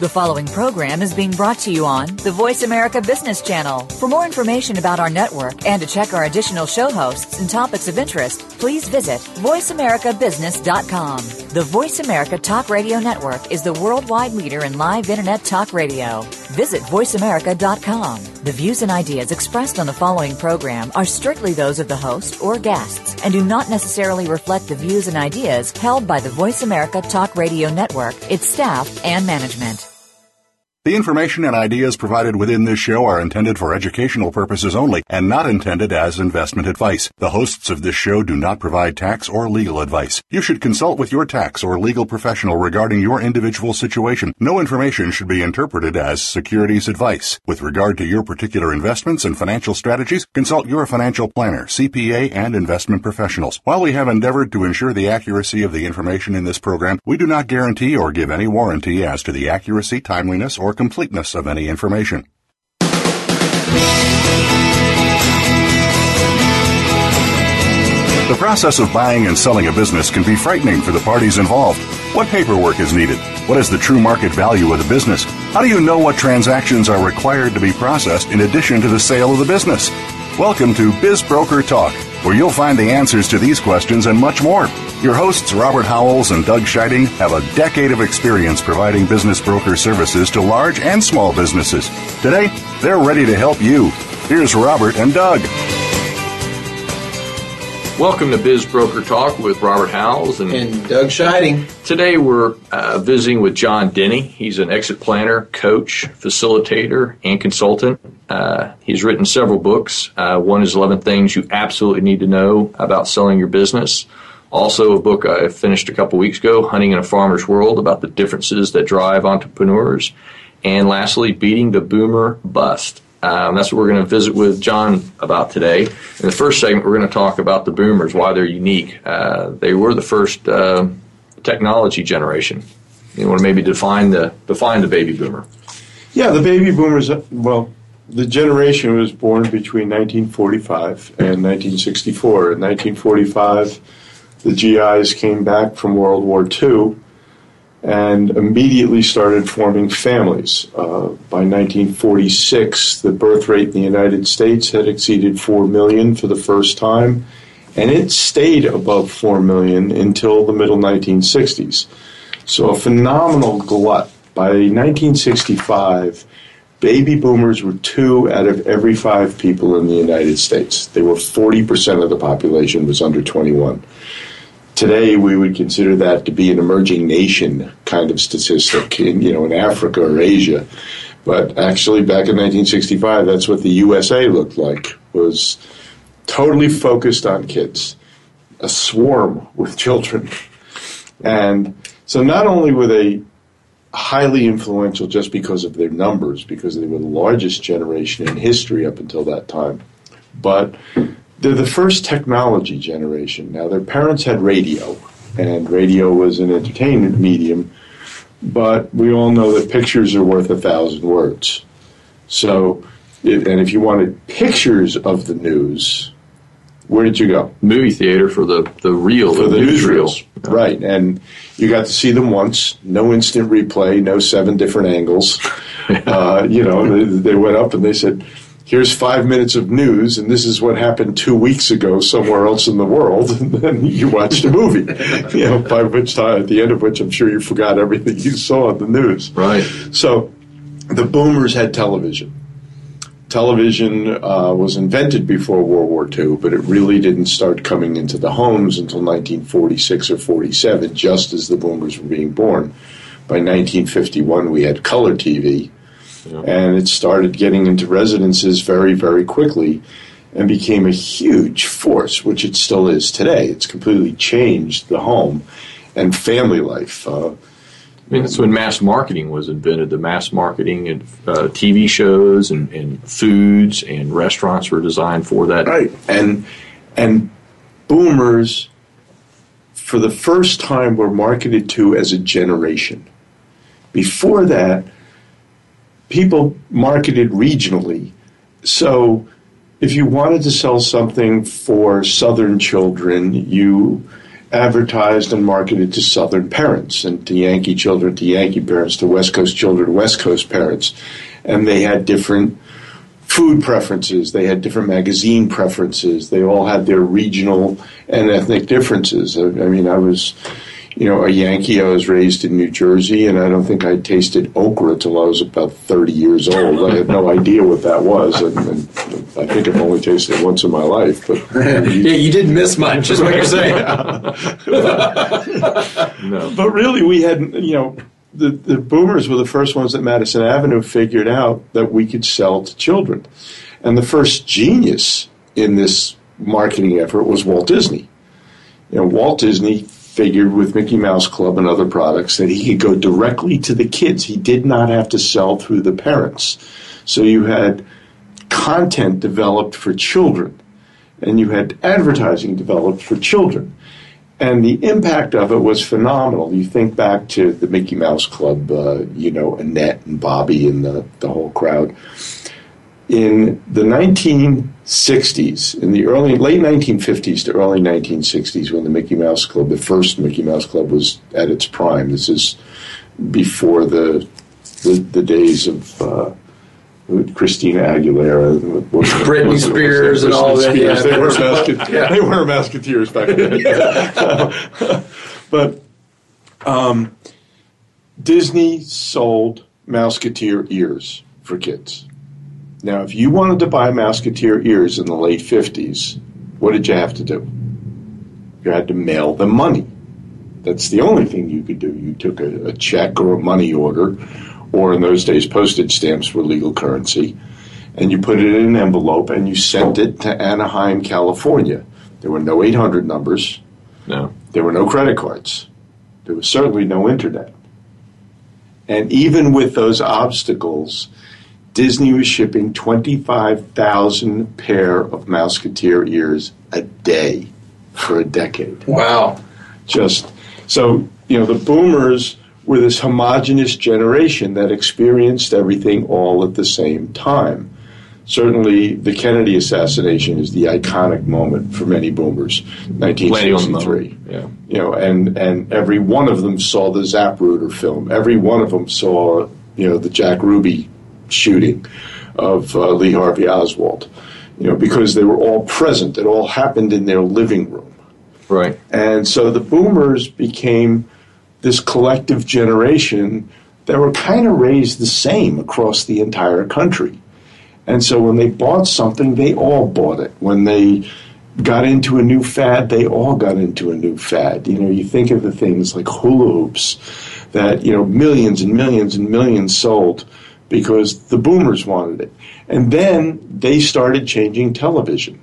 The following program is being brought to you on the Voice America Business Channel. For more information about our network and to check our additional show hosts and topics of interest, please visit voiceamericabusiness.com. The Voice America Talk Radio Network is the worldwide leader in live Internet talk radio. Visit voiceamerica.com. The views and ideas expressed on the following program are strictly those of the host or guests and do not necessarily reflect the views and ideas held by the Voice America Talk Radio Network, its staff, and management. The information and ideas provided within this show are intended for educational purposes only and not intended as investment advice. The hosts of this show do not provide tax or legal advice. You should consult with your tax or legal professional regarding your individual situation. No information should be interpreted as securities advice. With regard to your particular investments and financial strategies, consult your financial planner, CPA, and investment professionals. While we have endeavored to ensure the accuracy of the information in this program, we do not guarantee or give any warranty as to the accuracy, timeliness, or completeness of any information. The process of buying and selling a business can be frightening for the parties involved. What paperwork is needed? What is the true market value of the business? How do you know what transactions are required to be processed in addition to the sale of the business? Welcome to Biz Broker Talk, where you'll find the answers to these questions and much more. Your hosts, Robert Howells and Doug Scheiding, have a decade of experience providing business broker services to large and small businesses. Today, they're ready to help you. Here's Robert and Doug. Welcome to Biz Broker Talk with Robert Howells and Doug Scheiding. Today we're visiting with John Denny. He's an exit planner, coach, facilitator, and consultant. He's written several books. One is 11 Things You Absolutely Need to Know About Selling Your Business. Also, a book I finished a couple weeks ago, Hunting in a Farmer's World, about the differences that drive entrepreneurs. And lastly, Beating the Boomer Bust. That's what we're going to visit with John about today. In the first segment, we're going to talk about the boomers, why they're unique. They were the first technology generation. You want to maybe define the baby boomer? Yeah, the baby boomers, well, the generation was born between 1945 and 1964. In 1945, the GIs came back from World War II and immediately started forming families. By 1946, the birth rate in the United States had exceeded 4 million for the first time, and it stayed above 4 million until the middle 1960s. So a phenomenal glut. By 1965, baby boomers were 2 out of every 5 people in the United States. They were 40% of the population was under 21. Today, we would consider that to be an emerging nation kind of statistic in Africa or Asia. But actually, back in 1965, that's what the USA looked like, was totally focused on kids, a swarm with children. And so not only were they highly influential just because of their numbers, because they were the largest generation in history up until that time, but they're the first technology generation. Now, their parents had radio, and radio was an entertainment medium, but we all know that pictures are worth 1,000 words. So, if you wanted pictures of the news, where did you go? Movie theater for the reel, for the newsreels. Right, and you got to see them once, no instant replay, no 7 different angles. They went up and they said, here's 5 minutes of news, and this is what happened 2 weeks ago somewhere else in the world, and then you watched a movie, by which time, at the end of which I'm sure you forgot everything you saw in the news. Right. So the boomers had television. Television was invented before World War II, but it really didn't start coming into the homes until 1946 or 47, just as the boomers were being born. By 1951, we had color TV. Yeah. And it started getting into residences very, very quickly and became a huge force, which it still is today. It's completely changed the home and family life. That's when mass marketing was invented. The mass marketing and TV shows and foods and restaurants were designed for that. Right. And boomers, for the first time, were marketed to as a generation. Before that, people marketed regionally. So if you wanted to sell something for Southern children, you advertised and marketed to Southern parents and to Yankee children to Yankee parents, to West Coast children to West Coast parents. And they had different food preferences. They had different magazine preferences. They all had their regional and ethnic differences. I mean, I was, a Yankee. I was raised in New Jersey, and I don't think I tasted okra till I was about 30 years old. I had no idea what that was, and I think I've only tasted it once in my life. But yeah, you didn't miss much, is what you're saying. No. But really, we had, the boomers were the first ones at Madison Avenue figured out that we could sell to children. And the first genius in this marketing effort was Walt Disney. Walt Disney figured with Mickey Mouse Club and other products that he could go directly to the kids. He did not have to sell through the parents. So you had content developed for children, and you had advertising developed for children. And the impact of it was phenomenal. You think back to the Mickey Mouse Club, Annette and Bobby and the whole crowd. In the 1960s, in the late 1950s to early 1960s, when the Mickey Mouse Club, the first Mickey Mouse Club, was at its prime. This is before the days of Christina Aguilera, Britney Spears, and all that. Yeah. They weren't Musketeers back then. But Disney sold Mouseketeer ears for kids. Now, if you wanted to buy Mouseketeer ears in the late 50s, what did you have to do? You had to mail them money. That's the only thing you could do. You took a check or a money order, or in those days, postage stamps were legal currency, and you put it in an envelope and you sent it to Anaheim, California. There were no 800 numbers. No. There were no credit cards. There was certainly no internet. And even with those obstacles, Disney was shipping 25,000 pair of Mouseketeer ears a day for a decade. Wow. The boomers were this homogenous generation that experienced everything all at the same time. Certainly, the Kennedy assassination is the iconic moment for many boomers, 1963. Yeah. And every one of them saw the Zapruder film. Every one of them saw, the Jack Ruby shooting of Lee Harvey Oswald, because they were all present. It all happened in their living room. Right. And so the boomers became this collective generation that were kind of raised the same across the entire country. And so when they bought something, they all bought it. When they got into a new fad, they all got into a new fad. You think of the things like hula hoops that, millions and millions and millions sold because the boomers wanted it. And then they started changing television.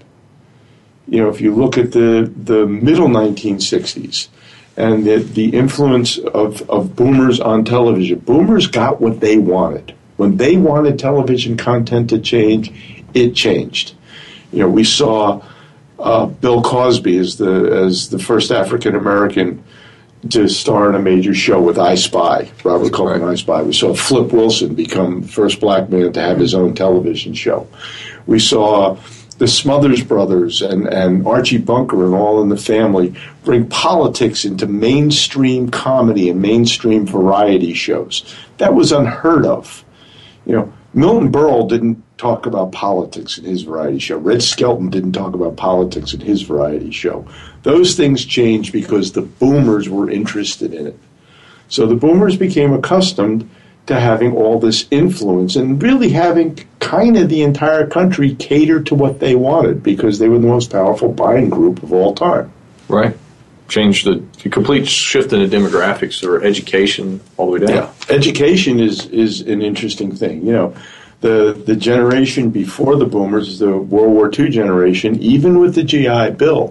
If you look at the middle 1960s and the influence of boomers on television, boomers got what they wanted. When they wanted television content to change, it changed. We saw Bill Cosby as the first African American to star in a major show with I Spy, Robert Coleman I Spy. We saw Flip Wilson become the first black man to have his own television show. We saw the Smothers Brothers and Archie Bunker and All in the Family bring politics into mainstream comedy and mainstream variety shows. That was unheard of. Milton Berle didn't talk about politics in his variety show. Red Skelton didn't talk about politics in his variety show. Those things changed because the boomers were interested in it. So the boomers became accustomed to having all this influence and really having kind of the entire country cater to what they wanted because they were the most powerful buying group of all time. Right. Changed the complete shift in the demographics or education all the way down. Yeah. Education is an interesting thing. The generation before the boomers, the World War II generation, even with the GI Bill,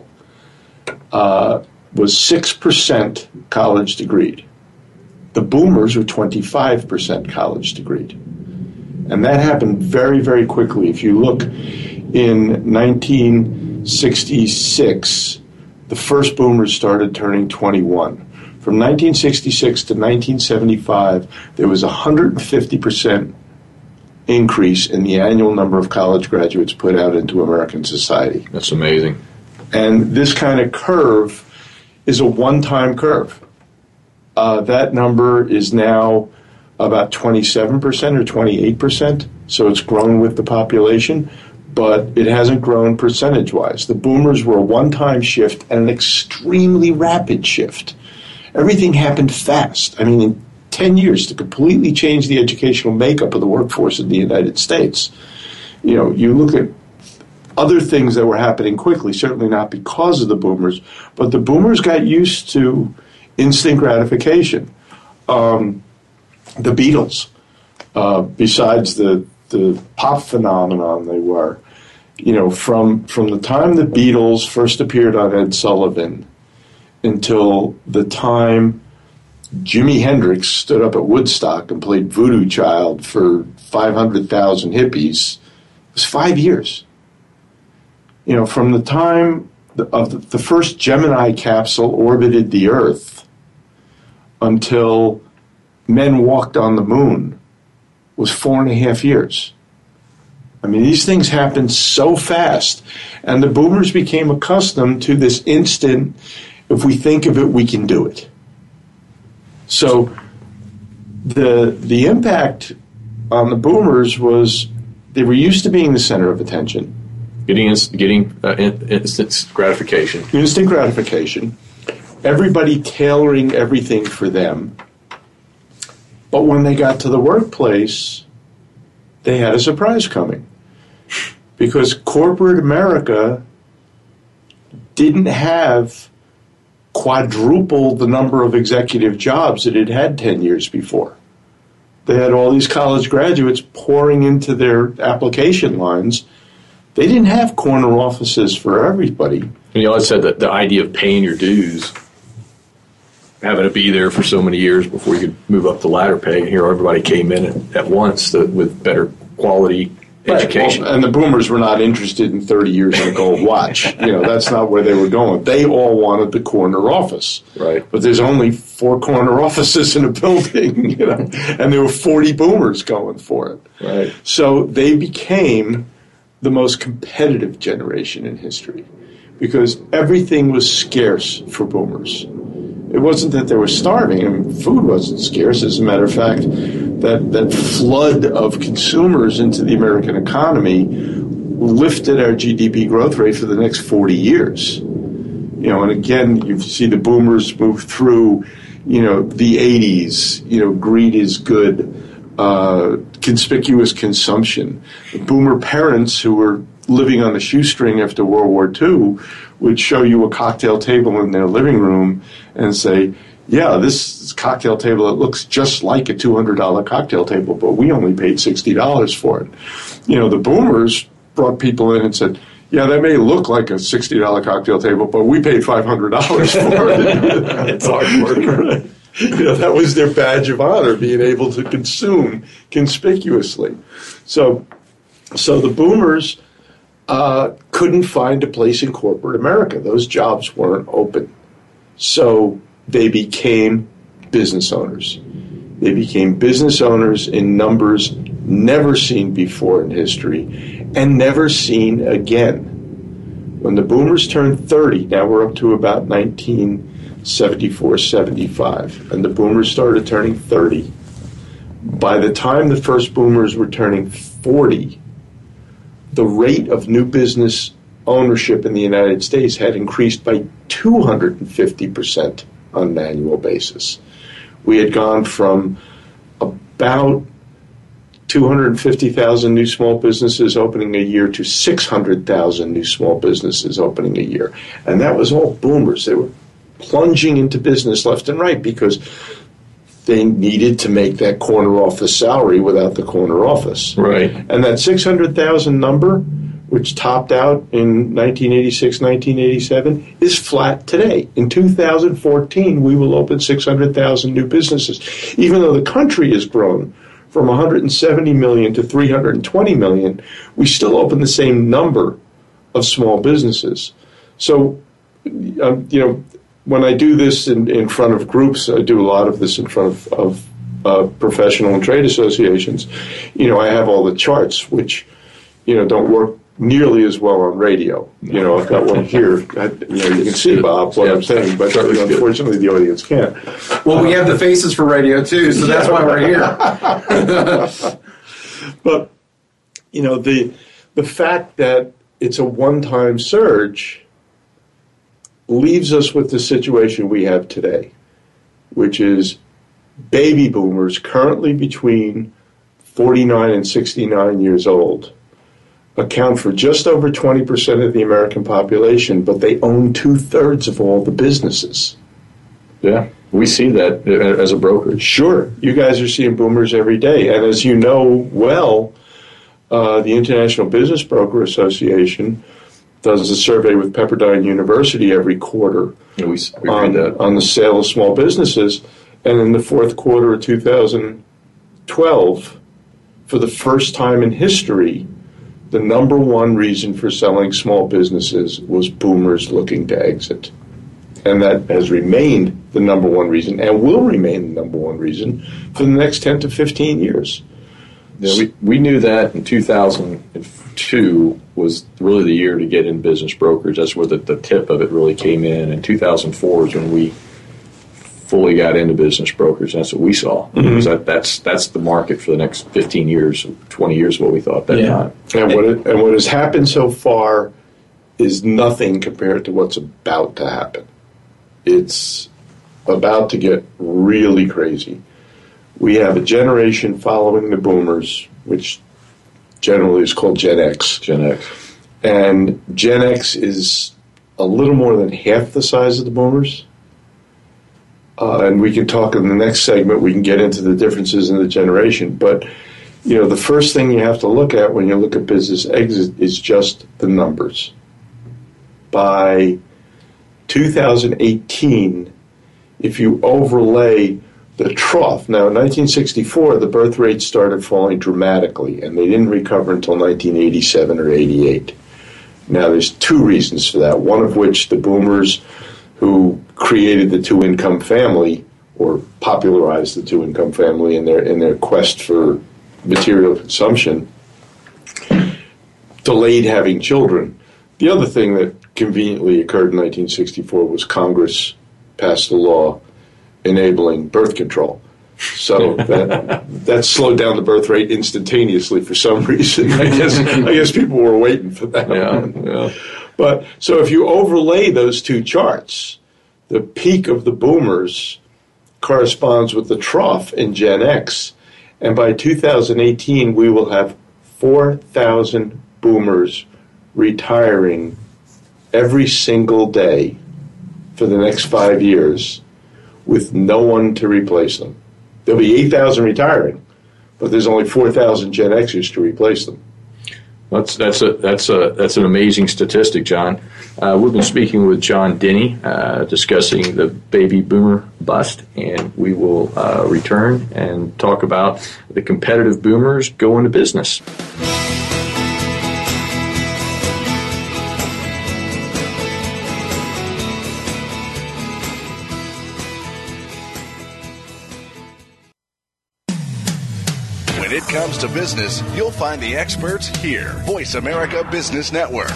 was 6% college degreed. The boomers were 25% college degreed. And that happened very, very quickly. If you look in 1966, the first boomers started turning 21. From 1966 to 1975, there was a 150% increase in the annual number of college graduates put out into American society. That's amazing. And this kind of curve is a one-time curve. That number is now about 27% or 28%, so it's grown with the population, but it hasn't grown percentage-wise. The boomers were a one-time shift and an extremely rapid shift. Everything happened fast. I mean, in 10 years to completely change the educational makeup of the workforce in the United States. You know, you look at other things that were happening quickly, certainly not because of the boomers, but the boomers got used to instant gratification. The Beatles, besides the pop phenomenon they were, you know, from the time the Beatles first appeared on Ed Sullivan until the time Jimi Hendrix stood up at Woodstock and played Voodoo Child for 500,000 hippies, it was 5 years. You know, from the time of the first Gemini capsule orbited the Earth until men walked on the moon was 4.5 years. I mean, these things happened so fast, and the boomers became accustomed to this instant, if we think of it, we can do it. So the impact on the boomers was they were used to being the center of attention. Getting instant gratification. Instant gratification. Everybody tailoring everything for them. But when they got to the workplace, they had a surprise coming. Because corporate America didn't have quadruple the number of executive jobs that it had 10 years before. They had all these college graduates pouring into their application lines. They didn't have corner offices for everybody. And you always said that the idea of paying your dues, having to be there for so many years before you could move up the ladder pay, and here everybody came in at once with better quality education. Well, and the boomers were not interested in 30 years in a gold watch. You know, that's not where they were going. They all wanted the corner office. Right. But there's only 4 corner offices in a building, you know, and there were 40 boomers going for it. Right. So they became the most competitive generation in history because everything was scarce for boomers. It wasn't that they were starving. I mean, food wasn't scarce. As a matter of fact, that flood of consumers into the American economy lifted our GDP growth rate for the next 40 years. You know, and again, you see the boomers move through, you know, the 80s, you know, greed is good, conspicuous consumption. The boomer parents who were living on the shoestring after World War II would show you a cocktail table in their living room and say, yeah, this cocktail table, it looks just like a $200 cocktail table, but we only paid $60 for it. You know, the boomers brought people in and said, yeah, that may look like a $60 cocktail table, but we paid $500 for it. It's hard work. Right. You know, that was their badge of honor, being able to consume conspicuously. So the boomers couldn't find a place in corporate America. Those jobs weren't open. So they became business owners. They became business owners in numbers never seen before in history and never seen again. When the boomers turned 30, now we're up to about 1974, 75, and the boomers started turning 30. By the time the first boomers were turning 40, the rate of new business ownership in the United States had increased by 250% on an annual basis. We had gone from about 250,000 new small businesses opening a year to 600,000 new small businesses opening a year. And that was all boomers. They were plunging into business left and right because they needed to make that corner office salary without the corner office. Right. And that 600,000 number, which topped out in 1986, 1987, is flat today. In 2014, we will open 600,000 new businesses. Even though the country has grown from 170 million to 320 million, we still open the same number of small businesses. So, you know, when I do this in front of groups, I do a lot of this in front of professional and trade associations, you know, I have all the charts, which, you know, don't work nearly as well on radio. I've got one here. You can see, Bob, what I'm saying, but unfortunately the audience can't. Well, we have the faces for radio, too, so that's why we're here. But, the fact that it's a one-time surge leaves us with the situation we have today, which is baby boomers currently between 49 and 69 years old account for just over 20% of the American population, but they own 2/3 of all the businesses. Yeah, we see that as a brokerage. Sure. You guys are seeing boomers every day. And as you know well, the International Business Broker Association does a survey with Pepperdine University every quarter on the sale of small businesses. And in the fourth quarter of 2012, for the first time in history, the number one reason for selling small businesses was boomers looking to exit. And that has remained the number one reason and will remain the number one reason for the next 10 to 15 years. Yeah, we knew that in 2002 was really the year to get in business brokerage. That's where the tip of it really came in. And 2004 is when we fully got into business brokerage. That's what we saw. Mm-hmm. That's the market for the next 15 years, 20 years, what we thought at that time. And what has happened so far is nothing compared to what's about to happen. It's about to get really crazy. We have a generation following the boomers, which generally is called Gen X. Gen X. And Gen X is a little more than half the size of the boomers. And we can talk in the next segment, we can get into the differences in the generation. But, the first thing you have to look at when you look at business exit is just the numbers. By 2018, if you overlay the trough, now in 1964, the birth rate started falling dramatically, and they didn't recover until 1987 or 88. Now, there's two reasons for that, one of which the boomers who created the two-income family or popularized the two-income family in their quest for material consumption delayed having children. The other thing that conveniently occurred in 1964 was Congress passed a law enabling birth control. So that slowed down the birth rate instantaneously for some reason. I guess people were waiting for that. Yeah. But so if you overlay those two charts, the peak of the boomers corresponds with the trough in Gen X, and by 2018 we will have 4,000 boomers retiring every single day for the next 5 years with no one to replace them. There'll be 8,000 retiring, but there's only 4,000 Gen Xers to replace them. That's an amazing statistic, John. We've been speaking with John Denny, discussing the baby boomer bust, and we will return and talk about the competitive boomers go into business. When it comes to business, you'll find the experts here. Voice America Business Network.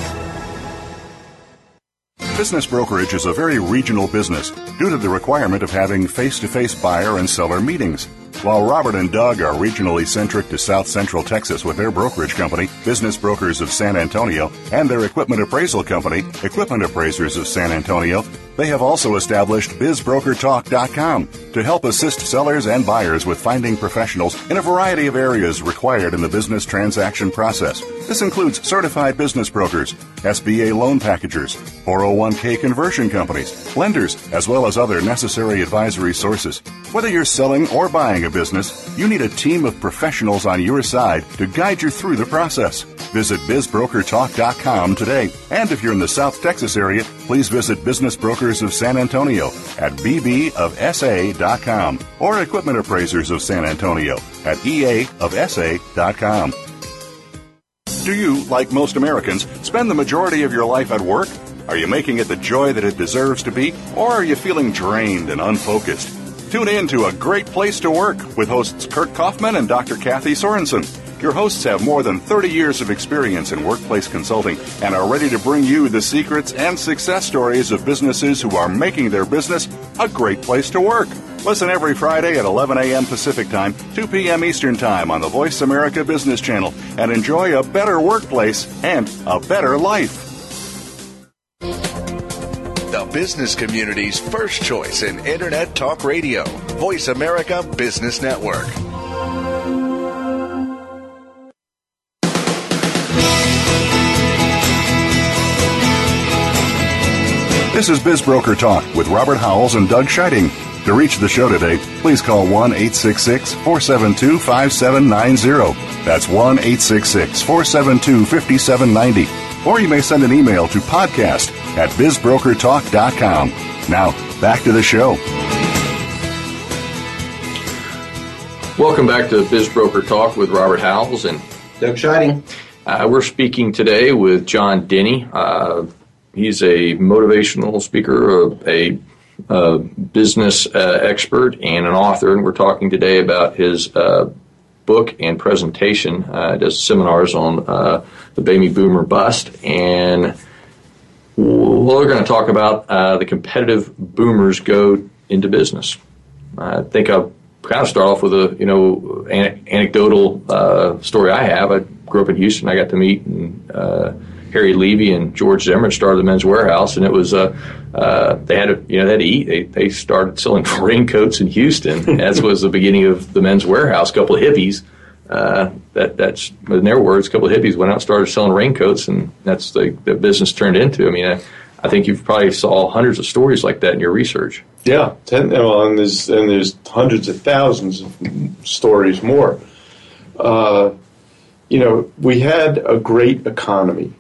Business brokerage is a very regional business due to the requirement of having face-to-face buyer and seller meetings. While Robert and Doug are regionally centric to South Central Texas with their brokerage company, Business Brokers of San Antonio, and their equipment appraisal company, Equipment Appraisers of San Antonio, they have also established BizBrokerTalk.com to help assist sellers and buyers with finding professionals in a variety of areas required in the business transaction process. This includes certified business brokers, SBA loan packagers, 401k conversion companies, lenders, as well as other necessary advisory sources. Whether you're selling or buying a business, you need a team of professionals on your side to guide you through the process. Visit BizBrokerTalk.com today. And if you're in the South Texas area, please visit Business Brokers of San Antonio at bbofsa.com or Equipment Appraisers of San Antonio at eaofsa.com. Do you, like most Americans, spend the majority of your life at work? Are you making it the joy that it deserves to be? Or are you feeling drained and unfocused? Tune in to A Great Place to Work with hosts Kurt Kaufman and Dr. Kathy Sorensen. Your hosts have more than 30 years of experience in workplace consulting and are ready to bring you the secrets and success stories of businesses who are making their business a great place to work. Listen every Friday at 11 a.m. Pacific Time, 2 p.m. Eastern Time on the Voice America Business Channel and enjoy a better workplace and a better life. The business community's first choice in Internet Talk Radio. Voice America Business Network. This is BizBroker Talk with Robert Howells and Doug Scheiding. To reach the show today, please call 1-866-472-5790. That's 1-866-472-5790. Or you may send an email to podcast@bizbrokertalk.com. Now, back to the show. Welcome back to BizBroker Talk with Robert Howells and Doug Scheiding. We're speaking today with John Denny. He's a motivational speaker, a business expert, and an author, and we're talking today about his book and presentation. Does seminars on the baby boomer bust, and we're going to talk about the competitive boomers go into business. I think I'll kind of start off with a anecdotal story I have. I grew up in Houston. I got to meet Harry Levy and George Zimmer started the Men's Warehouse, and it was they had to eat. They started selling raincoats in Houston, as was the beginning of the Men's Warehouse. A couple of hippies, that's in their words, a couple of hippies went out and started selling raincoats, and that's the business turned into. I mean, I think you've probably saw hundreds of stories like that in your research. Yeah, and there's hundreds of thousands of stories more. We had a great economy.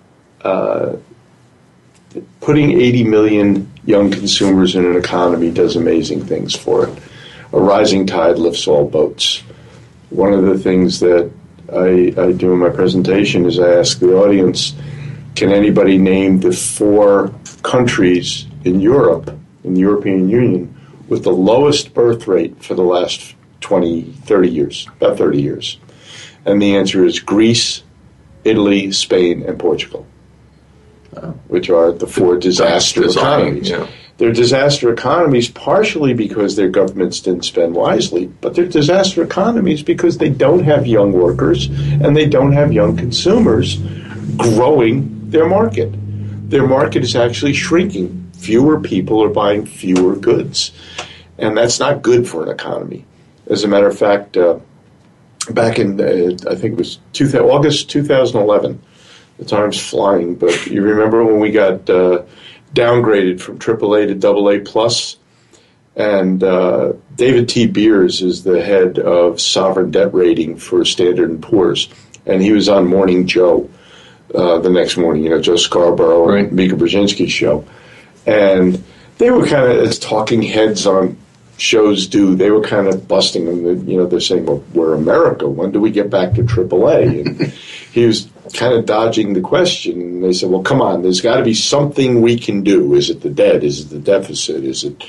Putting 80 million young consumers in an economy does amazing things for it. A rising tide lifts all boats. One of the things that I do in my presentation is I ask the audience, can anybody name the 4 countries in Europe, in the European Union, with the lowest birth rate for the last 30 years, about 30 years? And the answer is Greece, Italy, Spain, and Portugal. Which are the 4 disaster economies. Yeah. They're disaster economies partially because their governments didn't spend wisely, but they're disaster economies because they don't have young workers and they don't have young consumers growing their market. Their market is actually shrinking. Fewer people are buying fewer goods, and that's not good for an economy. As a matter of fact, back in, I think it was August 2011, the time's flying, but you remember when we got downgraded from AAA to AA+? And David T. Beers is the head of sovereign debt rating for Standard & Poor's, and he was on Morning Joe the next morning, Joe Scarborough and Mika Brzezinski's show. And they were kind of, as talking heads on shows do, they were kind of busting them. They're saying, well, we're America. When do we get back to AAA? And he was kind of dodging the question. And they said, well, come on, there's got to be something we can do. Is it the debt? Is it the deficit? Is it,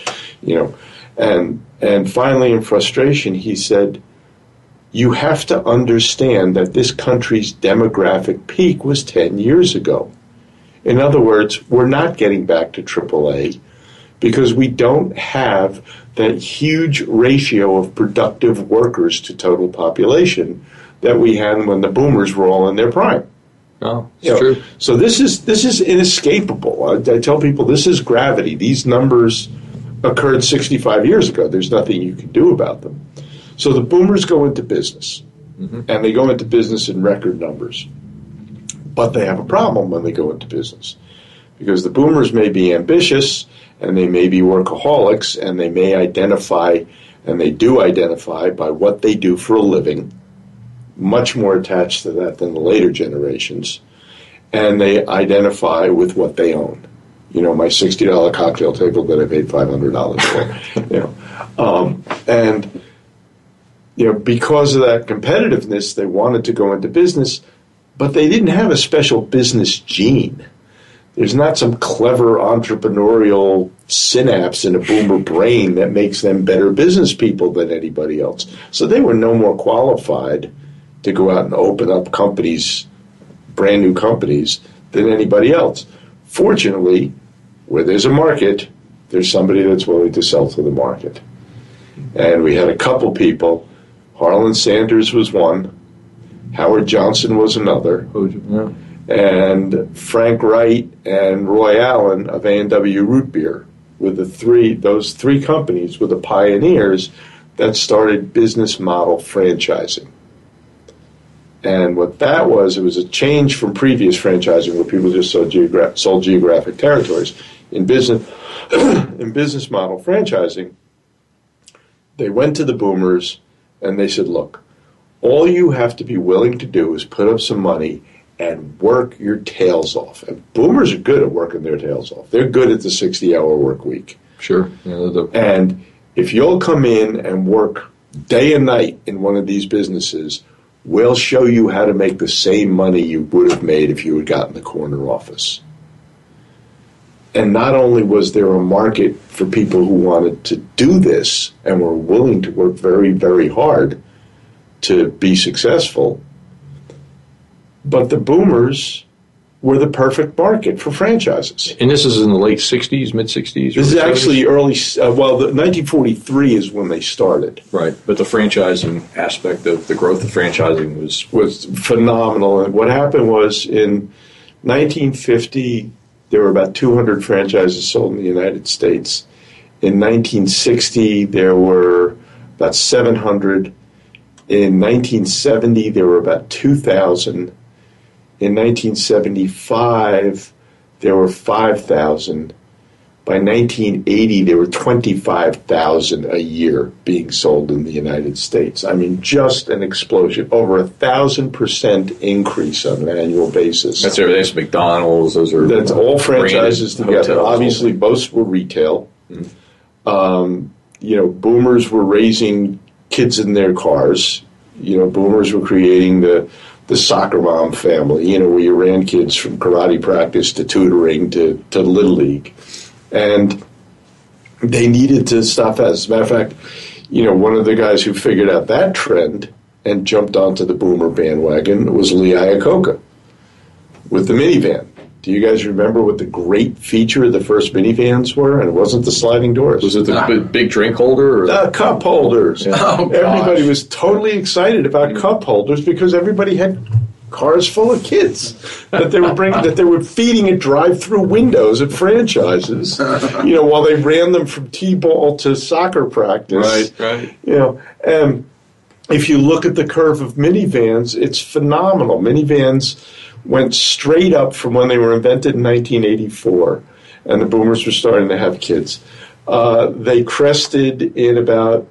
And finally, in frustration, he said, you have to understand that this country's demographic peak was 10 years ago. In other words, we're not getting back to AAA because we don't have that huge ratio of productive workers to total population that we had when the boomers were all in their prime. Oh, it's true. So this is inescapable. I tell people this is gravity. These numbers occurred 65 years ago. There's nothing you can do about them. So the boomers go into business, and they go into business in record numbers. But they have a problem when they go into business because the boomers may be ambitious and they may be workaholics and they may identify, and they do identify by what they do for a living, much more attached to that than the later generations, and they identify with what they own. My $60 cocktail table that I paid $500 for. Because of that competitiveness, they wanted to go into business, but they didn't have a special business gene. There's not some clever entrepreneurial synapse in a boomer brain that makes them better business people than anybody else. So they were no more qualified to go out and open up companies, brand new companies, than anybody else. Fortunately, where there's a market, there's somebody that's willing to sell to the market. And we had a couple people. Harlan Sanders was one. Howard Johnson was another. And Frank Wright and Roy Allen of A&W Root Beer were those three companies were the pioneers that started business model franchising. And what that was, it was a change from previous franchising where people just sold geographic territories. In business model franchising, they went to the boomers and they said, look, all you have to be willing to do is put up some money and work your tails off. And boomers are good at working their tails off. They're good at the 60-hour work week. Sure. And if you'll come in and work day and night in one of these businesses, we'll show you how to make the same money you would have made if you had gotten the corner office. And not only was there a market for people who wanted to do this and were willing to work very, very hard to be successful, but the boomers were the perfect market for franchises. And this is in the late 60s, mid-60s? This is actually early, 1943 is when they started. Right, but the franchising aspect of the growth of franchising was phenomenal. And what happened was in 1950, there were about 200 franchises sold in the United States. In 1960, there were about 700. In 1970, there were about 2,000. In 1975, there were 5,000. By 1980, there were 25,000 a year being sold in the United States. I mean, just an explosion. Over 1,000% increase on an annual basis. That's everything. That's McDonald's. That's all franchises together. Hotels. Obviously, most were retail. Mm-hmm. Boomers were raising kids in their cars. Boomers were creating the soccer mom family, where you ran kids from karate practice to tutoring to Little League. And they needed to stop that. As a matter of fact, one of the guys who figured out that trend and jumped onto the boomer bandwagon was Lee Iacocca with the minivan. Do you guys remember what the great feature of the first minivans were? And it wasn't the sliding doors. Was it the big drink holder? Or the cup holders. Yeah. Oh, everybody was totally excited about cup holders because everybody had cars full of kids that they were that they were feeding at drive-through windows at franchises. While they ran them from t-ball to soccer practice. Right. And if you look at the curve of minivans, it's phenomenal. Minivans went straight up from when they were invented in 1984, and the boomers were starting to have kids. They crested in about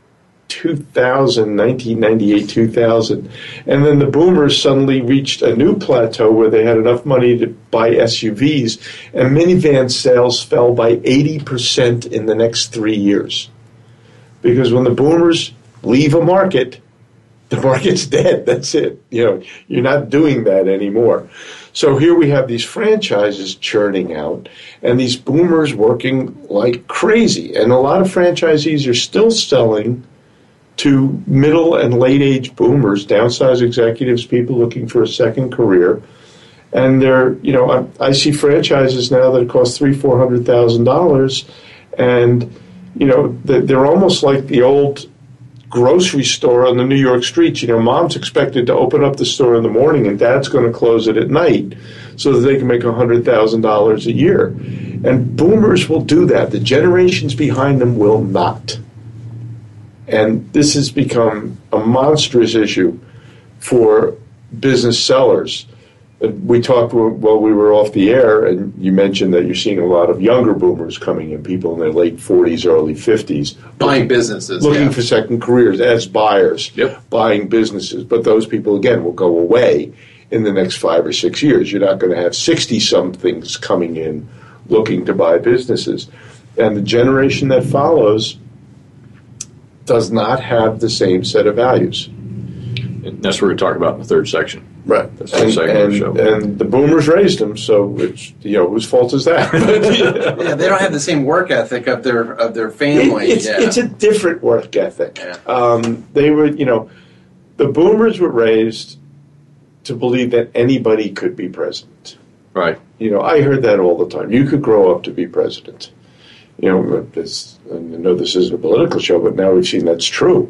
1998, 2000, and then the boomers suddenly reached a new plateau where they had enough money to buy SUVs, and minivan sales fell by 80% in the next 3 years. Because when the boomers leave a market, the market's dead. That's it. You're not doing that anymore. So here we have these franchises churning out and these boomers working like crazy. And a lot of franchisees are still selling to middle and late age boomers, downsized executives, people looking for a second career. And I see franchises now that cost $300,000-$400,000, and they're almost like the old grocery store on the New York streets. Mom's expected to open up the store in the morning and dad's going to close it at night so that they can make $100,000 a year. And boomers will do that. The generations behind them will not. And this has become a monstrous issue for business sellers. We talked while we were off the air, and you mentioned that you're seeing a lot of younger boomers coming in, people in their late 40s, early 50s. Buying businesses. Looking for second careers as buyers, buying businesses. But those people, again, will go away in the next 5 or 6 years. You're not going to have 60-somethings coming in looking to buy businesses. And the generation that follows does not have the same set of values. And that's what we're going to talk about in the third section. Right. That's the second of the show. And the boomers raised them, so it's, whose fault is that? Yeah, they don't have the same work ethic of their family. It's a different work ethic. Yeah. They were, the boomers were raised to believe that anybody could be president. Right. I heard that all the time. You could grow up to be president. I know this isn't a political show, but now we've seen that's true.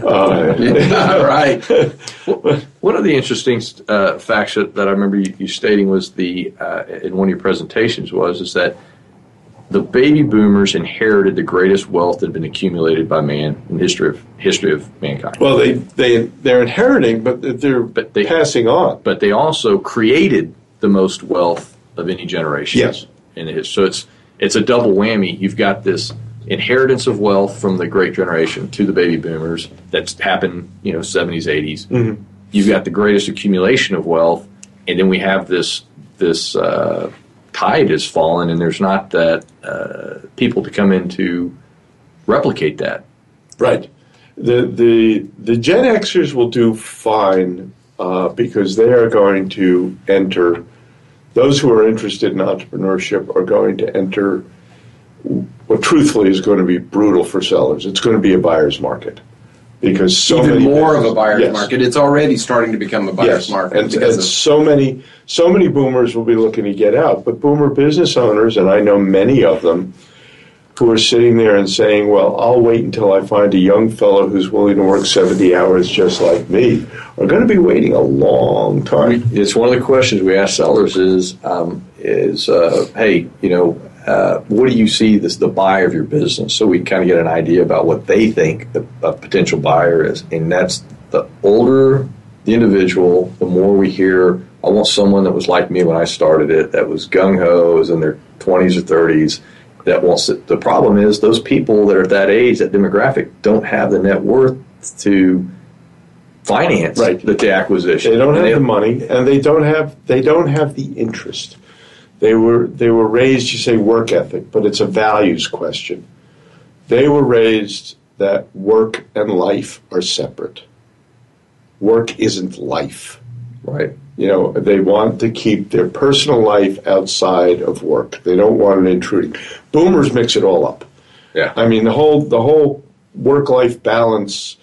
Right. One of the interesting facts that I remember you stating was in one of your presentations is that the baby boomers inherited the greatest wealth that had been accumulated by man in the history of mankind. Well, they're inheriting, but they're passing on. But they also created the most wealth of any generation. Yes. So it's a double whammy. You've got this inheritance of wealth from the great generation to the baby boomers that's happened, 70s, 80s. Mm-hmm. You've got the greatest accumulation of wealth, and then we have this tide has fallen, and there's not that people to come in to replicate that. Right. The Gen Xers will do fine because they are going to enter. Those who are interested in entrepreneurship are going to enter what truthfully is going to be brutal for sellers. It's going to be a buyer's market. Because even more of a buyer's market. It's already starting to become a buyer's market. And so many boomers will be looking to get out. But boomer business owners, and I know many of them, who are sitting there and saying, well, I'll wait until I find a young fellow who's willing to work 70 hours just like me, are going to be waiting a long time. It's one of the questions we ask sellers is hey, what do you see the buyer of your business? So we kind of get an idea about what they think a potential buyer is. And that's the older the individual, the more we hear, I want someone that was like me when I started it, that was gung-ho, was in their 20s or 30s, that wants it. The problem is those people that are at that age, that demographic, don't have the net worth to finance the acquisition. They don't have the money, and they don't have the interest. They were raised, you say work ethic, but it's a values question. They were raised that work and life are separate. Work isn't life. Right. They want to keep their personal life outside of work. They don't want it intruding. Boomers mix it all up. Yeah. I mean, the whole work-life balance,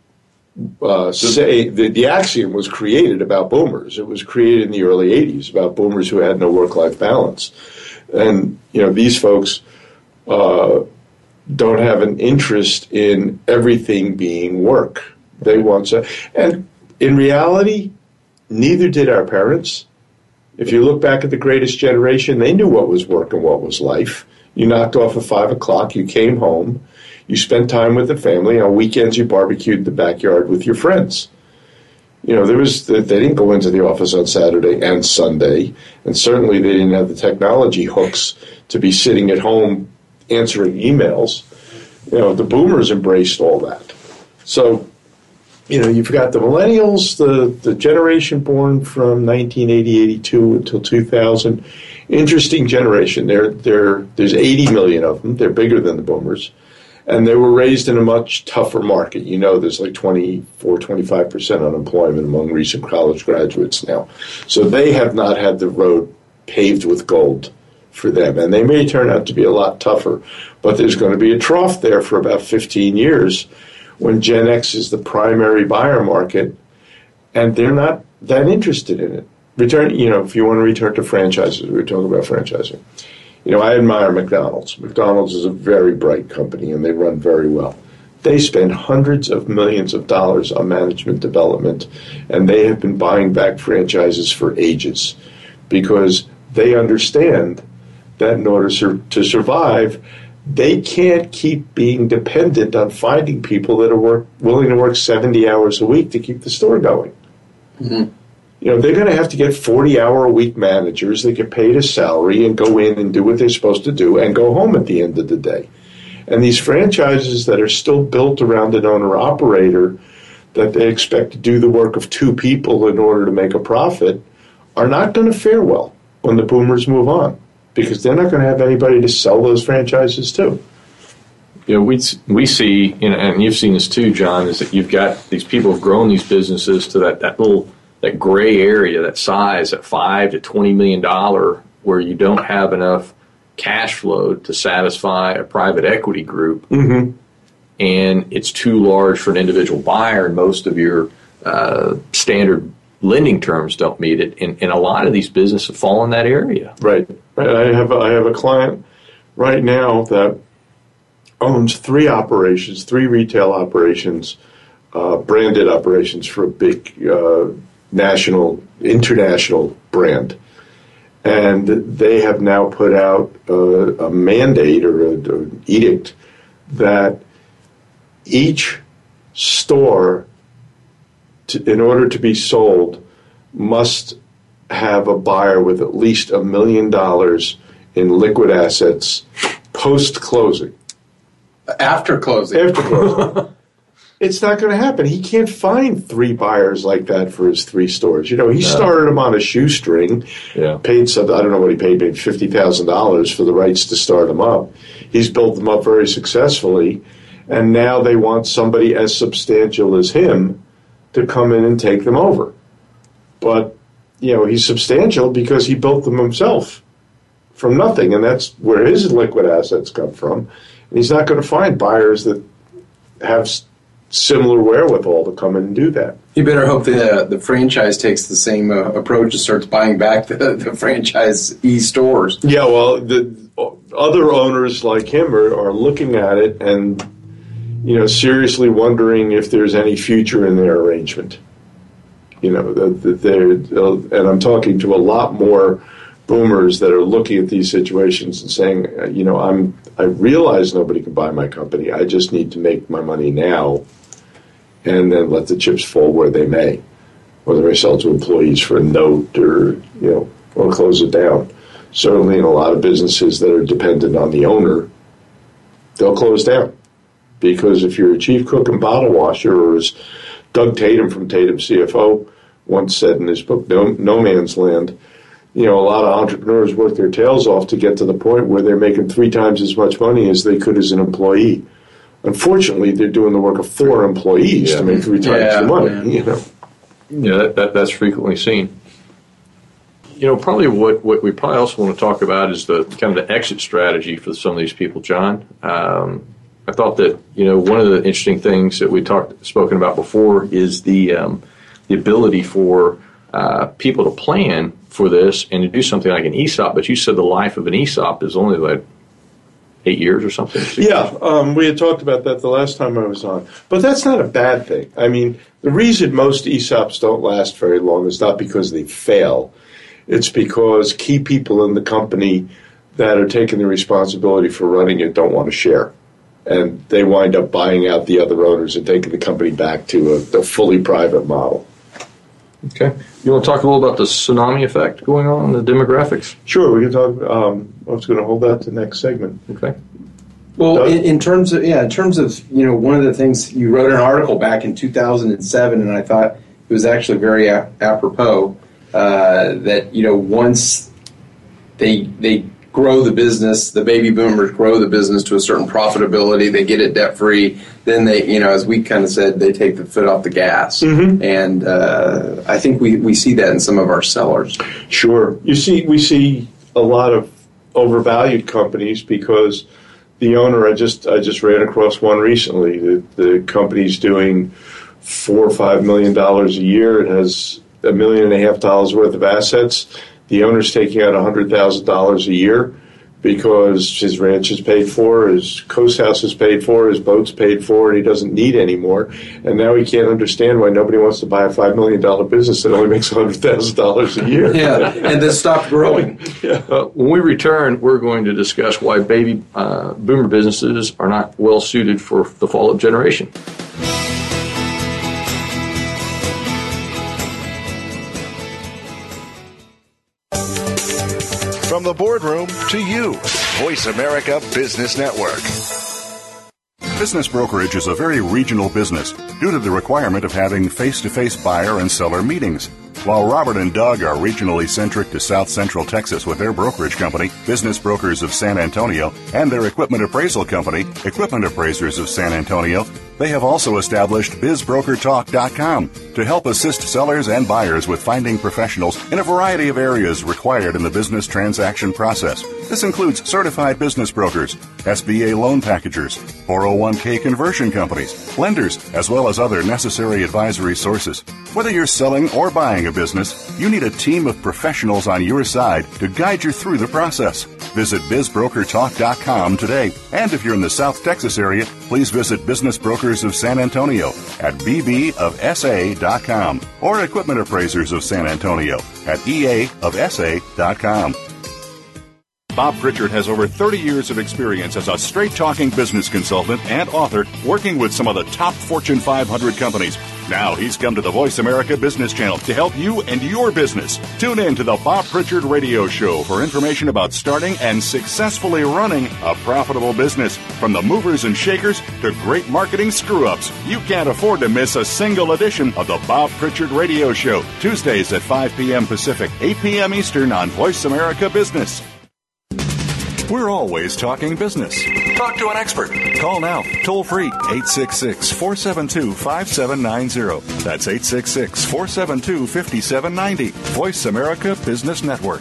the axiom was created about boomers. It was created in the early 80s about boomers who had no work-life balance. And, these folks don't have an interest in everything being work. They want to, and in reality, neither did our parents. If you look back at the greatest generation, they knew what was work and what was life. You knocked off at 5 o'clock, you came home, you spent time with the family. On weekends, you barbecued in the backyard with your friends. They didn't go into the office on Saturday and Sunday, and certainly they didn't have the technology hooks to be sitting at home answering emails. The boomers embraced all that. So, you've got the millennials, the generation born from 1980, 82 until 2000. Interesting generation. There's 80 million of them. They're bigger than the boomers. And they were raised in a much tougher market. There's like 24, 25% unemployment among recent college graduates now. So they have not had the road paved with gold for them. And they may turn out to be a lot tougher. But there's going to be a trough there for about 15 years when Gen X is the primary buyer market, and they're not that interested in it. If you want to return to franchises, we were talking about franchising. I admire McDonald's. McDonald's is a very bright company, and they run very well. They spend hundreds of millions of dollars on management development, and they have been buying back franchises for ages because they understand that in order to survive, they can't keep being dependent on finding people that are willing to work 70 hours a week to keep the store going. Mm-hmm. They're going to have to get 40-hour-a-week managers that get paid a salary and go in and do what they're supposed to do and go home at the end of the day. And these franchises that are still built around an owner-operator that they expect to do the work of two people in order to make a profit are not going to fare well when the boomers move on, because they're not going to have anybody to sell those franchises to. We see, and you've seen this too, John, is that you've got these people who've grown these businesses to that gray area, that size, at $5 to $20 million, where you don't have enough cash flow to satisfy a private equity group, mm-hmm. and it's too large for an individual buyer. And most of your standard lending terms don't meet it, and a lot of these businesses fall in that area. Right. I have a client right now that owns three retail operations, branded operations for a big international brand. And they have now put out a mandate or an edict that each store, in order to be sold, must have a buyer with at least $1 million in liquid assets post-closing. After closing. After closing. It's not going to happen. He can't find three buyers like that for his three stores. He started them on a shoestring, paid some, I don't know what he paid, maybe $50,000 for the rights to start them up. He's built them up very successfully, and now they want somebody as substantial as him to come in and take them over. But, he's substantial because he built them himself from nothing, and that's where his liquid assets come from. And he's not going to find buyers that have similar wherewithal to come in and do that. You better hope the franchise takes the same approach and starts buying back the franchisee stores. Yeah, well, the other owners like him are looking at it and, seriously wondering if there's any future in their arrangement. And I'm talking to a lot more boomers that are looking at these situations and saying, I realize nobody can buy my company. I just need to make my money now and then let the chips fall where they may, whether I sell to employees for a note or close it down. Certainly in a lot of businesses that are dependent on the owner, they'll close down. Because if you're a chief cook and bottle washer, or as Doug Tatum from Tatum CFO once said in his book, No Man's Land, a lot of entrepreneurs work their tails off to get to the point where they're making 3 times as much money as they could as an employee. Unfortunately, they're doing the work of 4 employees to make 3 times the money. Yeah, that's frequently seen. Probably what we probably also want to talk about is the kind of the exit strategy for some of these people, John. I thought that one of the interesting things that we spoken about before is the ability for people to plan for this and to do something like an ESOP. But you said the life of an ESOP is only like 8 years or something. Yeah, we had talked about that the last time I was on. But that's not a bad thing. I mean, the reason most ESOPs don't last very long is not because they fail. It's because key people in the company that are taking the responsibility for running it don't want to share. And they wind up buying out the other owners and taking the company back to a fully private model. Okay. You want to talk a little about the tsunami effect going on, the demographics? Sure, we can talk. I was going to hold that to the next segment. Okay. Well, in terms of one of the things, you wrote an article back in 2007, and I thought it was actually very apropos that once they grow the business, the baby boomers grow the business to a certain profitability, they get it debt free, then they, as we kind of said, they take the foot off the gas. Mm-hmm. And I think we see that in some of our sellers. Sure. We see a lot of overvalued companies because the owner, I just ran across one recently. The company's doing $4 or $5 million a year. It has $1.5 million worth of assets. The owner's taking out $100,000 a year because his ranch is paid for, his coast house is paid for, his boat's paid for, and he doesn't need any more. And now he can't understand why nobody wants to buy a $5 million business that only makes $100,000 a year. Yeah, and then stop growing. Yeah. When we return, we're going to discuss why baby boomer businesses are not well suited for the follow-up generation. From the boardroom to you, Voice America Business Network. Business brokerage is a very regional business due to the requirement of having face-to-face buyer and seller meetings. While Robert and Doug are regionally centric to South Central Texas with their brokerage company, Business Brokers of San Antonio, and their equipment appraisal company, Equipment Appraisers of San Antonio, They have also established BizBrokerTalk.com to help assist sellers and buyers with finding professionals in a variety of areas required in the business transaction process. This includes certified business brokers, SBA loan packagers, 401k conversion companies, lenders, as well as other necessary advisory sources. Whether you're selling or buying a business, you need a team of professionals on your side to guide you through the process. Visit BizBrokerTalk.com today. And if you're in the South Texas area, please visit Business Brokers of San Antonio at bbofsa.com or Equipment Appraisers of San Antonio at eaofsa.com. Bob Pritchard has over 30 years of experience as a straight-talking business consultant and author working with some of the top Fortune 500 companies. Now he's come to the Voice America Business Channel to help you and your business. Tune in to the Bob Pritchard Radio Show for information about starting and successfully running a profitable business. From the movers and shakers to great marketing screw-ups, you can't afford to miss a single edition of the Bob Pritchard Radio Show. Tuesdays at 5 p.m. Pacific, 8 p.m. Eastern on Voice America Business. We're always talking business. Talk to an expert. Call now, toll free, 866-472-5790. That's 866-472-5790. Voice America Business Network.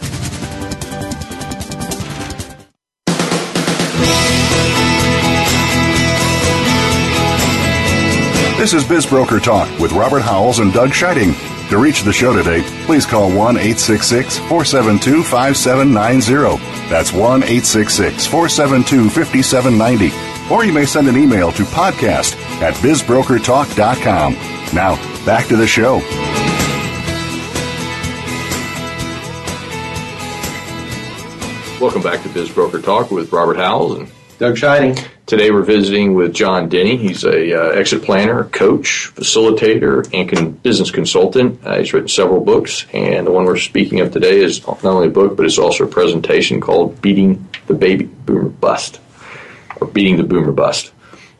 This is BizBroker Talk with Robert Howells and Doug Scheiding. To reach the show today, please call 1-866-472-5790. That's 1-866-472-5790. Or you may send an email to podcast@bizbrokertalk.com. Now, back to the show. Welcome back to BizBroker Talk with Robert Howells and Doug Scheiding. Today we're visiting with John Denny. He's a exit planner, coach, facilitator, and business consultant. He's written several books, and the one we're speaking of today is not only a book, but it's also a presentation called Beating the Baby Boomer Bust, or Beating the Boomer Bust.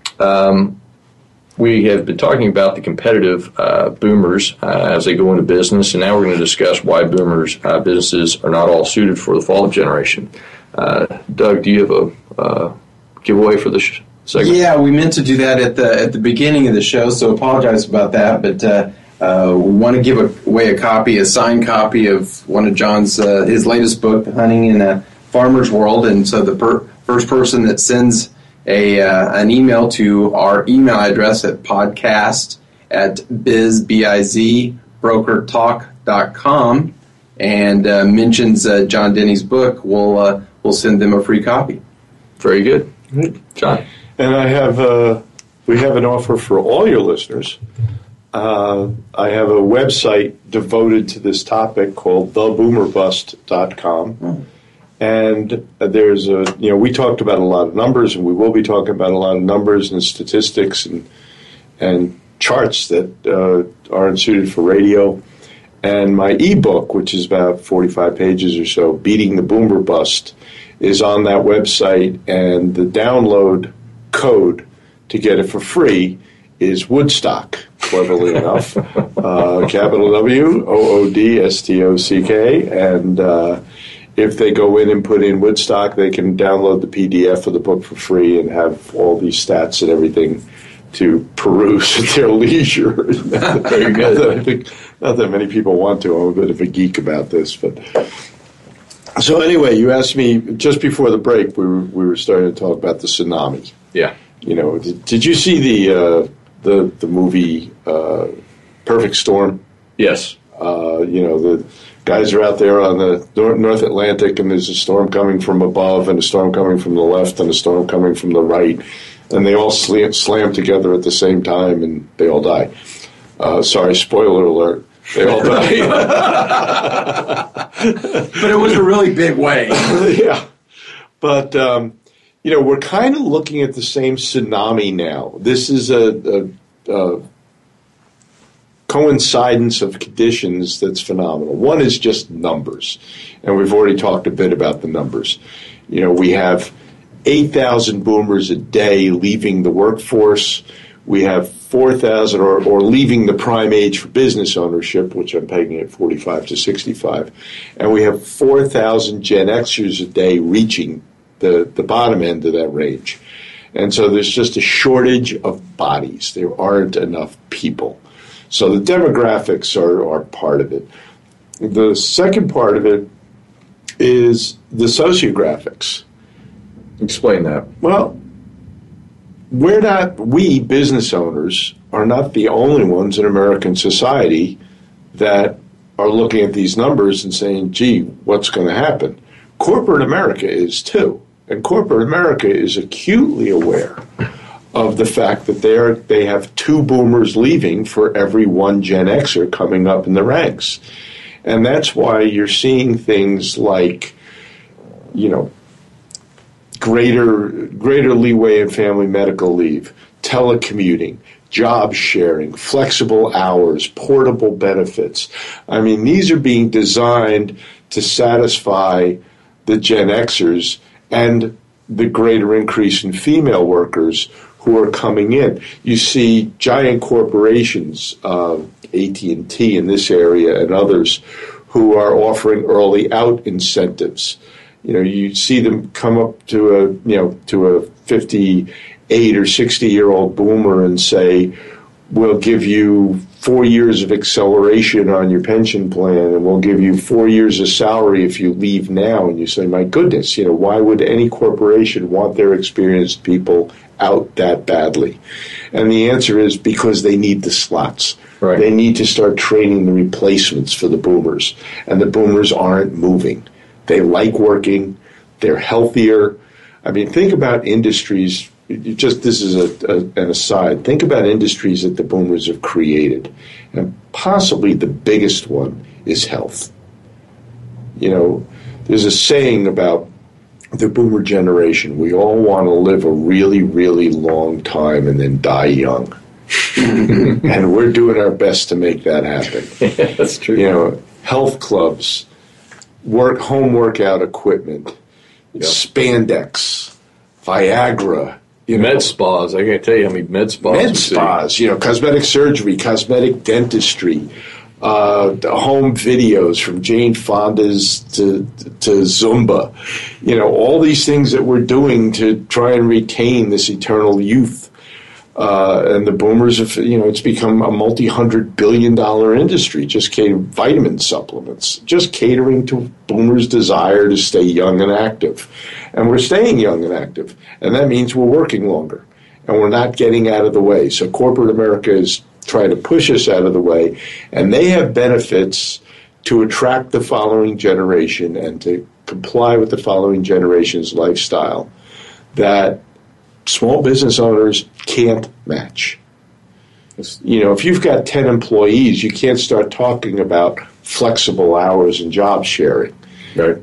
We have been talking about the competitive boomers as they go into business, and now we're going to discuss why boomers' businesses are not all suited for the fallen generation. Doug, do you have a giveaway for this segment? Yeah, we meant to do that at the beginning of the show, so apologize about that. But we want to give away a signed copy of one of John's his latest book, Hunting in a Farmer's World. And so the first person that sends an email to our email address at podcast@bizbrokertalk.com and mentions John Denny's book, we'll send them a free copy. Very good. John. And we have an offer for all your listeners. I have a website devoted to this topic called theboomerbust.com. And there's we talked about a lot of numbers, and we will be talking about a lot of numbers and statistics and charts that aren't suited for radio. And my ebook, which is about 45 pages or so, Beating the Boomer Bust, is on that website, and the download code to get it for free is Woodstock, cleverly enough, capital WOODSTOCK, and if they go in and put in Woodstock, they can download the PDF of the book for free and have all these stats and everything to peruse at their leisure. Very good. Not that many people want to. I'm a bit of a geek about this, but... So anyway, you asked me just before the break. We were starting to talk about the tsunami. Yeah. Did you see the movie Perfect Storm? Yes. The guys are out there on the North Atlantic, and there's a storm coming from above, and a storm coming from the left, and a storm coming from the right, and they all slam together at the same time, and they all die. Sorry, spoiler alert. They all die. But it was a really big wave. Yeah. But, we're kind of looking at the same tsunami now. This is a coincidence of conditions that's phenomenal. One is just numbers, and we've already talked a bit about the numbers. We have 8,000 boomers a day leaving the workforce. We have 4,000 or leaving the prime age for business ownership, which I'm pegging at 45 to 65. And we have 4,000 Gen Xers a day reaching the bottom end of that range. And so there's just a shortage of bodies. There aren't enough people. So the demographics are part of it. The second part of it is the sociographics. Explain that. Well, we business owners are not the only ones in American society that are looking at these numbers and saying, gee, what's going to happen? Corporate America is too. And corporate America is acutely aware of the fact that they have 2 boomers leaving for every 1 Gen Xer coming up in the ranks. And that's why you're seeing things like, greater leeway in family medical leave, telecommuting, job sharing, flexible hours, portable benefits. I mean, these are being designed to satisfy the Gen Xers and the greater increase in female workers who are coming in. You see giant corporations, AT&T in this area and others, who are offering early out incentives. You see them come up to a 58 or 60-year-old boomer and say, we'll give you 4 years of acceleration on your pension plan, and we'll give you 4 years of salary if you leave now. And you say, my goodness, why would any corporation want their experienced people out that badly? And the answer is because they need the slots. Right. They need to start training the replacements for the boomers, and the boomers aren't moving. They like working. They're healthier. I mean, think about industries. This is an aside. Think about industries that the boomers have created. And possibly the biggest one is health. There's a saying about the boomer generation. We all want to live a really, really long time and then die young. And we're doing our best to make that happen. Yeah, that's true. Health clubs, home workout equipment, spandex, Viagra. Med spas. I can't tell you how many med spas. Cosmetic surgery, cosmetic dentistry, home videos from Jane Fonda's to Zumba. All these things that we're doing to try and retain this eternal youth. And the boomers have, it's become a multi-$100 billion industry, just vitamin supplements, just catering to boomers' desire to stay young and active. And we're staying young and active. And that means we're working longer. And we're not getting out of the way. So corporate America is trying to push us out of the way. And they have benefits to attract the following generation and to comply with the following generation's lifestyle that small business owners can't match. If you've got 10 employees, you can't start talking about flexible hours and job sharing. Right.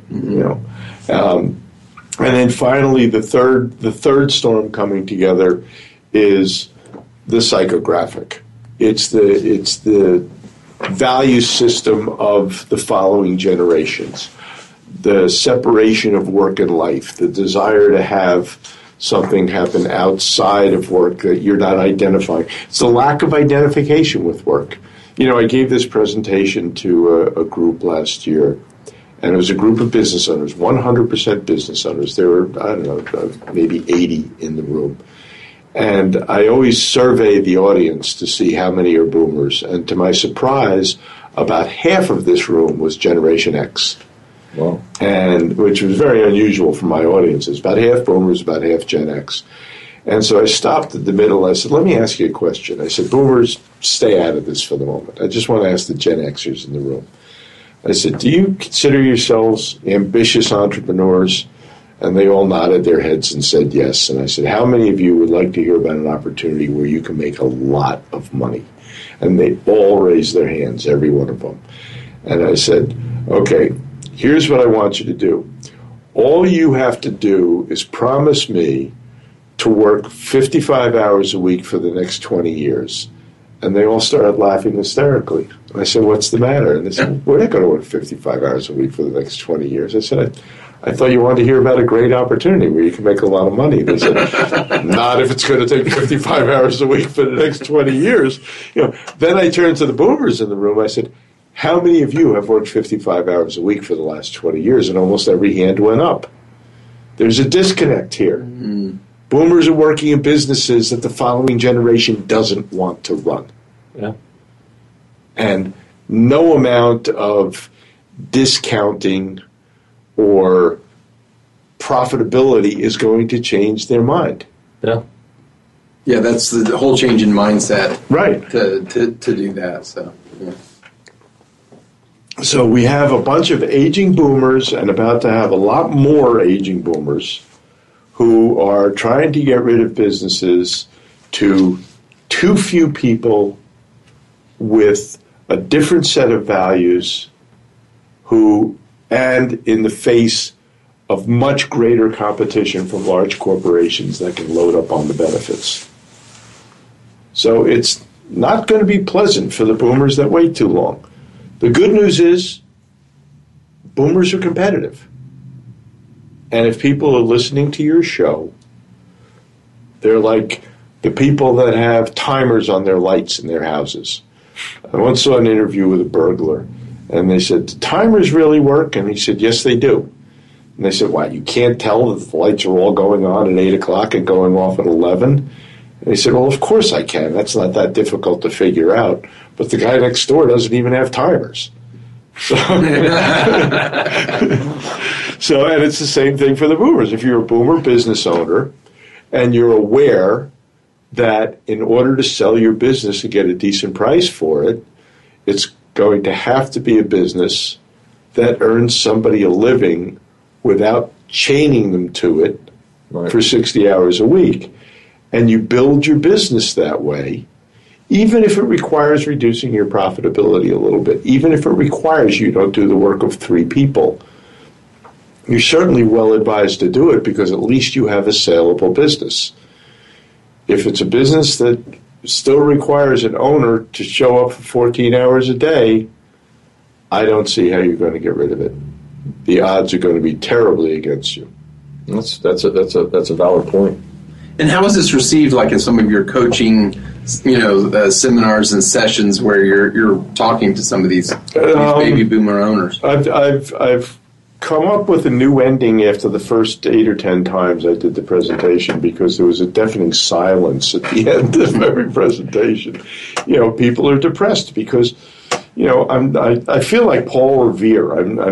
And then finally, the third storm coming together is the psychographic. It's the value system of the following generations. The separation of work and life, the desire to have something happen outside of work that you're not identifying. It's the lack of identification with work. I gave this presentation to a group last year, and it was a group of business owners, 100% business owners. There were, maybe 80 in the room. And I always survey the audience to see how many are boomers. And to my surprise, about half of this room was Generation X. Wow. And which was very unusual for my audiences. About half boomers, about half Gen X. And so I stopped at the middle. I said, let me ask you a question. I said, boomers, stay out of this for the moment. I just want to ask the Gen Xers in the room. I said, do you consider yourselves ambitious entrepreneurs? And they all nodded their heads and said yes. And I said, how many of you would like to hear about an opportunity where you can make a lot of money? And they all raised their hands, every one of them. And I said, okay, here's what I want you to do. All you have to do is promise me to work 55 hours a week for the next 20 years. And they all started laughing hysterically. And I said, what's the matter? And they said, we're not going to work 55 hours a week for the next 20 years. I said, I thought you wanted to hear about a great opportunity where you can make a lot of money. They said, not if it's going to take 55 hours a week for the next 20 years. Then I turned to the boomers in the room. I said, how many of you have worked 55 hours a week for the last 20 years? And almost every hand went up. There's a disconnect here. Boomers are working in businesses that the following generation doesn't want to run. Yeah. And no amount of discounting or profitability is going to change their mind. Yeah. Yeah, that's the whole change in mindset. Right. To do that. So, yeah. So we have a bunch of aging boomers and about to have a lot more aging boomers who are trying to get rid of businesses to too few people with a different set of values and in the face of much greater competition from large corporations that can load up on the benefits. So it's not going to be pleasant for the boomers that wait too long. The good news is boomers are competitive. And if people are listening to your show, they're like the people that have timers on their lights in their houses. I once saw an interview with a burglar, and they said, "Do timers really work?" And he said, "Yes, they do." And they said, "Why, you can't tell that the lights are all going on at 8 o'clock and going off at 11? And he said, "Well, of course I can. That's not that difficult to figure out. But the guy next door doesn't even have timers." So, and it's the same thing for the boomers. If you're a boomer business owner and you're aware that in order to sell your business and get a decent price for it, it's going to have to be a business that earns somebody a living without chaining them to it for 60 hours a week. And you build your business that way, even if it requires reducing your profitability a little bit, even if it requires you don't do the work of 3 people, you're certainly well advised to do it because at least you have a saleable business. If it's a business that still requires an owner to show up for 14 hours a day, I don't see how you're going to get rid of it. The odds are going to be terribly against you. That's a valid point. And how is this received, like in some of your coaching, seminars and sessions where you're talking to some of these baby boomer owners? I've come up with a new ending after the first 8 or 10 times I did the presentation because there was a deafening silence at the end of every presentation. People are depressed because, I feel like Paul Revere.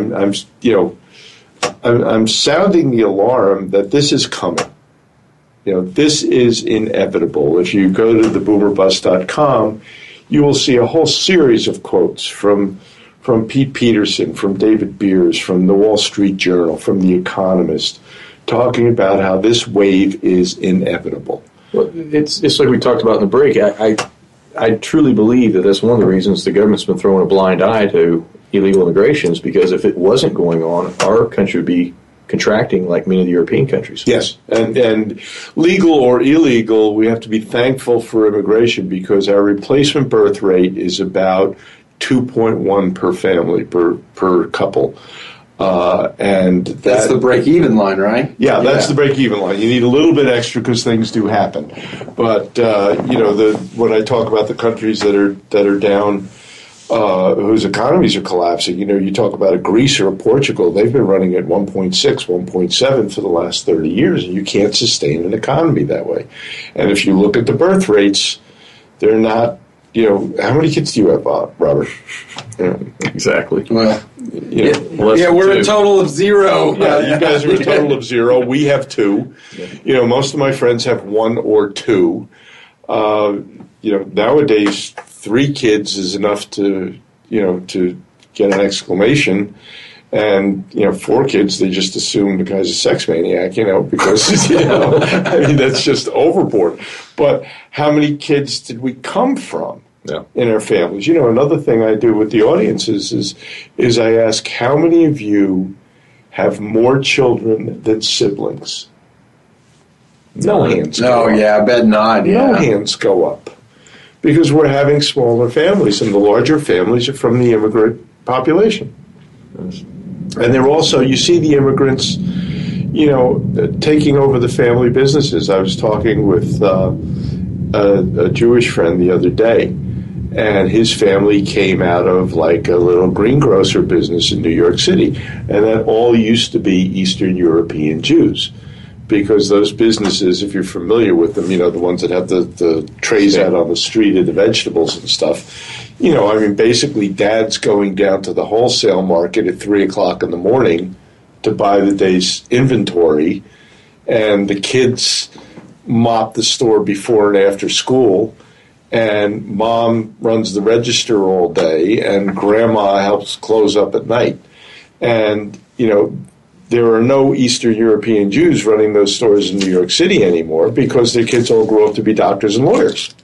I'm sounding the alarm that this is coming. This is inevitable. If you go to theboomerbus.com, you will see a whole series of quotes from Pete Peterson, from David Beers, from the Wall Street Journal, from The Economist, talking about how this wave is inevitable. Well, it's like we talked about in the break. I truly believe that that's one of the reasons the government's been throwing a blind eye to illegal immigration is because if it wasn't going on, our country would be contracting like many of the European countries. Yes, and legal or illegal, we have to be thankful for immigration because our replacement birth rate is about 2.1 per family, per couple. And that's the break-even line, right? Yeah, that's the break-even line. You need a little bit extra because things do happen. But, when I talk about the countries that are down, whose economies are collapsing, you talk about a Greece or a Portugal, they've been running at 1.6, 1.7 for the last 30 years, and you can't sustain an economy that way. And if you look at the birth rates, they're not, how many kids do you have, Robert? Exactly. Well, we're a total of 0. Yeah, you guys are a total of 0. We have 2. Most of my friends have 1 or 2. Nowadays 3 kids is enough to get an exclamation, and 4 kids they just assume the guy's a sex maniac, because that's just overboard. But how many kids did we come from in our families? Another thing I do with the audiences is I ask how many of you have more children than siblings. No hands go up. I bet not. Yeah. No hands go up. Because we're having smaller families, and the larger families are from the immigrant population. And they're also, you see the immigrants, taking over the family businesses. I was talking with a Jewish friend the other day, and his family came out of like a little greengrocer business in New York City, and that all used to be Eastern European Jews. because those businesses, if you're familiar with them, the ones that have the trays out on the street of the vegetables and stuff, basically dad's going down to the wholesale market at 3 o'clock in the morning to buy the day's inventory, and the kids mop the store before and after school, and mom runs the register all day, and grandma helps close up at night. And, there are no Eastern European Jews running those stores in New York City anymore because their kids all grew up to be doctors and lawyers.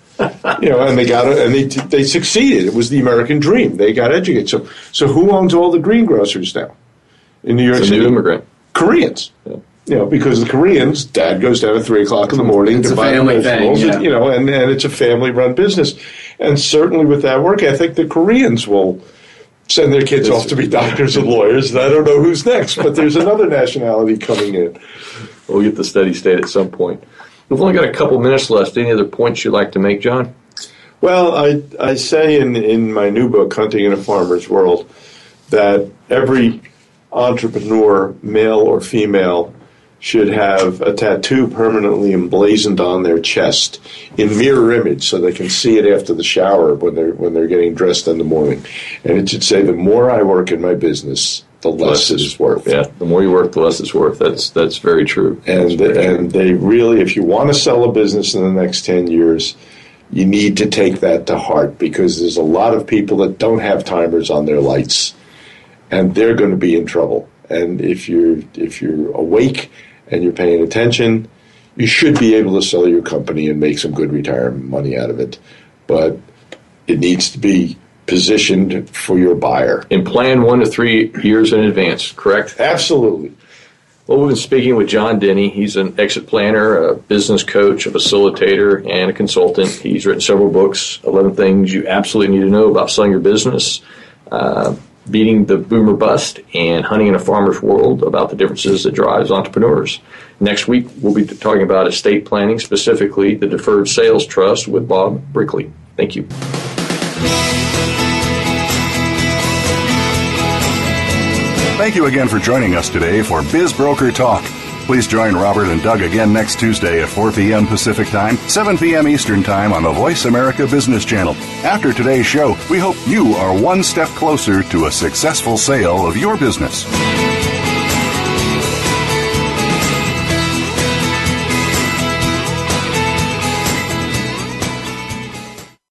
And they got it, and they succeeded. It was the American dream. They got educated. So who owns all the greengrocers now in York City? New immigrant. Koreans. Yeah. Because the Koreans, dad goes down at 3 o'clock in the morning to buy vegetables, and it's a family-run business. And certainly with that work ethic, the Koreans will send their kids off to be doctors and lawyers, and I don't know who's next, but there's another nationality coming in. We'll get the steady state at some point. We've only got a couple minutes left. Any other points you'd like to make, John? Well, I say in my new book, Hunting in a Farmer's World, that every entrepreneur, male or female, should have a tattoo permanently emblazoned on their chest in mirror image so they can see it after the shower when they're getting dressed in the morning. And it should say, the more I work in my business, the less it is worth. Yeah, the more you work, the less it's worth. That's very true. And they really, if you want to sell a business in the next 10 years, you need to take that to heart, because there's a lot of people that don't have timers on their lights, and they're going to be in trouble. And if you're awake and you're paying attention, you should be able to sell your company and make some good retirement money out of it. But it needs to be positioned for your buyer. And plan 1 to 3 years in advance, correct? Absolutely. Well, we've been speaking with John Denny. He's an exit planner, a business coach, a facilitator, and a consultant. He's written several books, 11 Things You Absolutely Need to Know About Selling Your Business, Beating the Boomer Bust, and Hunting in a Farmer's World, about the differences that drives entrepreneurs. Next week, we'll be talking about estate planning, specifically the Deferred Sales Trust, with Bob Brickley. Thank you. Thank you again for joining us today for Biz Broker Talk. Please join Robert and Doug again next Tuesday at 4 p.m. Pacific Time, 7 p.m. Eastern Time on the Voice America Business Channel. After today's show, we hope you are one step closer to a successful sale of your business.